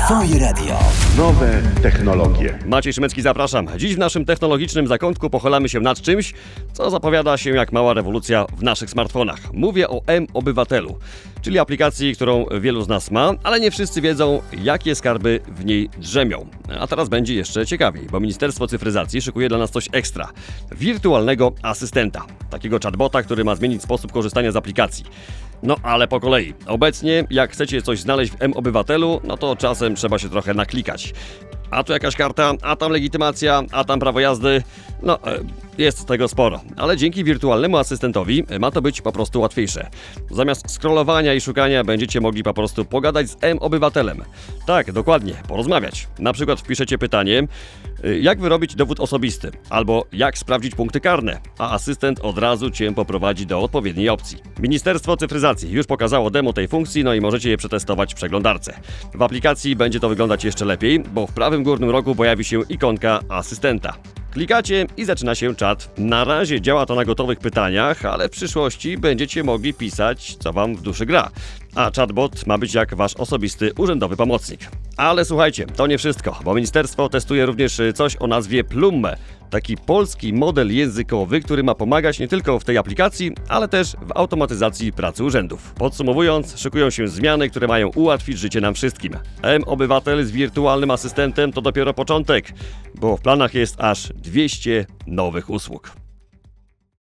Twoje radio. Nowe technologie. Maciej Szymecki, zapraszam. Dziś w naszym technologicznym zakątku pochylamy się nad czymś, co zapowiada się jak mała rewolucja w naszych smartfonach. Mówię o mObywatelu, czyli aplikacji, którą wielu z nas ma, ale nie wszyscy wiedzą, jakie skarby w niej drzemią. A teraz będzie jeszcze ciekawiej, bo Ministerstwo Cyfryzacji szykuje dla nas coś ekstra. Wirtualnego asystenta. Takiego chatbota, który ma zmienić sposób korzystania z aplikacji. No ale po kolei. Obecnie, jak chcecie coś znaleźć w mObywatelu, no to czasem trzeba się trochę naklikać. A tu jakaś karta, a tam legitymacja, a tam prawo jazdy. No, jest tego sporo. Ale dzięki wirtualnemu asystentowi ma to być po prostu łatwiejsze. Zamiast scrollowania i szukania będziecie mogli po prostu pogadać z mObywatelem. Tak, dokładnie, porozmawiać. Na przykład wpiszecie pytanie, jak wyrobić dowód osobisty, albo jak sprawdzić punkty karne, a asystent od razu Cię poprowadzi do odpowiedniej opcji. Ministerstwo Cyfryzacji już pokazało demo tej funkcji, no i możecie je przetestować w przeglądarce. W aplikacji będzie to wyglądać jeszcze lepiej, bo w prawym górnym rogu pojawi się ikonka asystenta. Klikacie i zaczyna się czat. Na razie działa to na gotowych pytaniach, ale w przyszłości będziecie mogli pisać, co wam w duszy gra. A chatbot ma być jak wasz osobisty urzędowy pomocnik. Ale słuchajcie, to nie wszystko, bo ministerstwo testuje również coś o nazwie Plum. Taki polski model językowy, który ma pomagać nie tylko w tej aplikacji, ale też w automatyzacji pracy urzędów. Podsumowując, szykują się zmiany, które mają ułatwić życie nam wszystkim. mObywatel z wirtualnym asystentem to dopiero początek, bo w planach jest aż 200 nowych usług.